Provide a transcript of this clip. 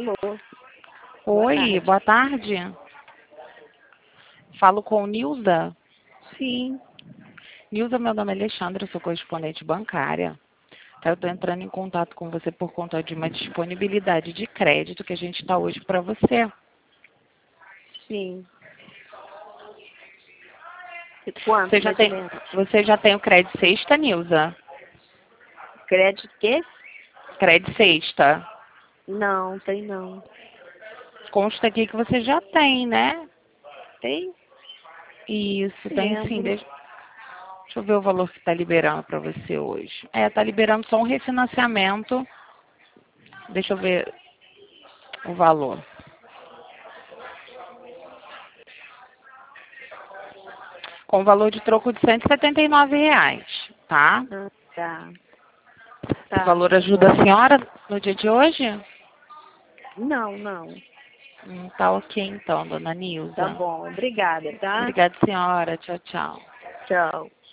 Alô, Oi, boa tarde. Falo com Nilza. sim, Nilza, meu nome é Alexandra, eu sou correspondente bancária. Tá, eu estou entrando em contato com você por conta de uma disponibilidade de crédito que a gente está hoje para você. sim. E quanto, Você já mais ou tem, menos? você já tem o crédito sexta, Nilza? Crédito quê? Crédito sexta. Não, tem não. Consta aqui que você já tem, né? Tem? Isso, tem sim. Lembro. Deixa eu ver o valor que está liberando para você hoje. Está liberando só um refinanciamento. Deixa eu ver o valor. Com valor de troco de R$ 179, tá? Ah, tá. Esse Tá, valor tá ajuda a bom. senhora no dia de hoje? Não, não. Tá ok então, dona Tá Nilza. bom. Obrigada, tá? Obrigada, senhora. Tchau, tchau. Tchau.